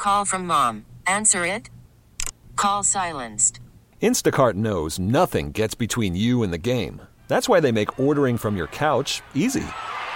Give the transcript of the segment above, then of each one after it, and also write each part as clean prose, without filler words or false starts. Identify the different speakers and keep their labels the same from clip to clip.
Speaker 1: call from mom. Answer it. Call silenced.
Speaker 2: Instacart knows nothing gets between you and the game. That's why they make ordering from your couch easy.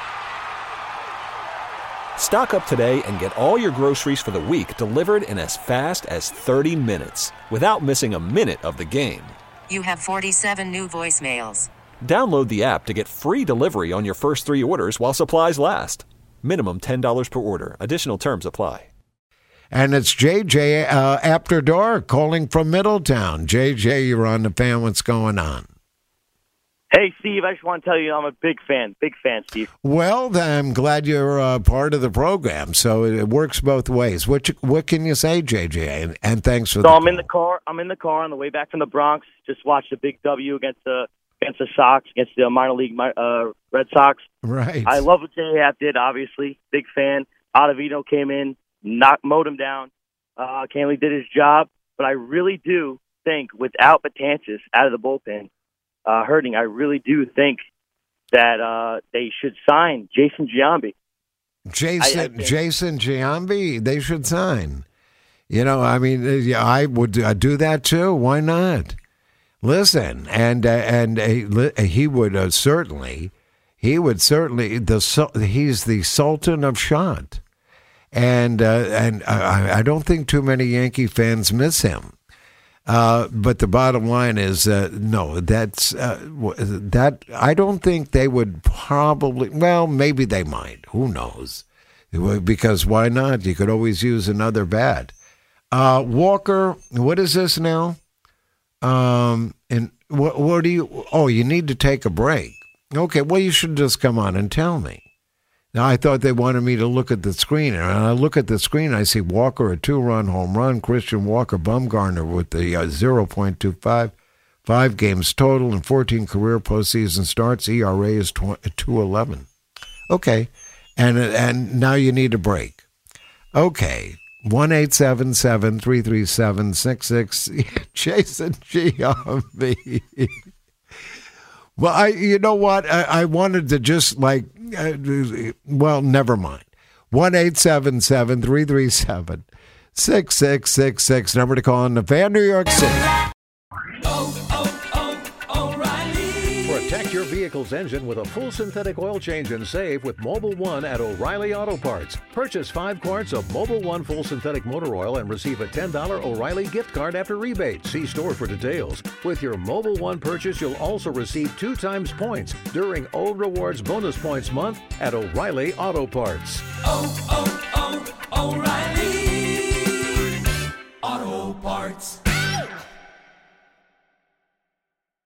Speaker 2: Stock up today and get all your groceries for the week delivered in as fast as 30 minutes without missing a minute of the game.
Speaker 1: You have 47 new voicemails.
Speaker 2: Download the app to get free delivery on your first 3 orders while supplies last. Minimum $10 per order. Additional terms apply.
Speaker 3: And it's JJ after dark calling from Middletown. JJ, you're on the Fan. What's going on?
Speaker 4: Hey, Steve, I just want to tell you I'm a big fan, Steve.
Speaker 3: Well, I'm glad you're part of the program, so it works both ways. What can you say, JJ? And thanks for
Speaker 4: so I'm in the car on the way back from the Bronx. Just watched a big W against the Sox, against the minor league Red Sox.
Speaker 3: Right.
Speaker 4: I love what J. Happ did, obviously. Big fan. Ottavino came in, mowed him down. Canley did his job. But I really do think without Betances out of the bullpen, hurting, I really do think that they should sign Jason Giambi.
Speaker 3: Jason Giambi, they should sign. You know, I mean, I would do that too. Why not? Listen, and he would certainly. He's the Sultan of shot, and I don't think too many Yankee fans miss him. But the bottom line is, no, that I don't think they would probably, well, maybe they might. Who knows? Because why not? You could always use another bat. Walker, what is this now? And what do you, you need to take a break. Okay, well, you should just come on and tell me. Now, I thought they wanted me to look at the screen, and I look at the screen, I see Walker, a 2-run home run, Christian Walker, Bumgarner with the 0.25, 5 games total, and 14 career postseason starts. ERA is 2.11. Okay, and now you need a break. Okay, 1-877-337-66. Jason Giambi. Well, you know what? I wanted to just well, never mind. 1-877-337-6666. Number to call in the Fan, New York City.
Speaker 5: O'Reilly. Protect your vehicle's engine with a full synthetic oil change and save with Mobil 1 at O'Reilly Auto Parts. Purchase 5 quarts of Mobil 1 full synthetic motor oil and receive a $10 O'Reilly gift card after rebate. See store for details. With your Mobil 1 purchase, you'll also receive 2 times points during O Rewards Bonus Points Month at O'Reilly Auto Parts.
Speaker 6: O'Reilly Auto Parts.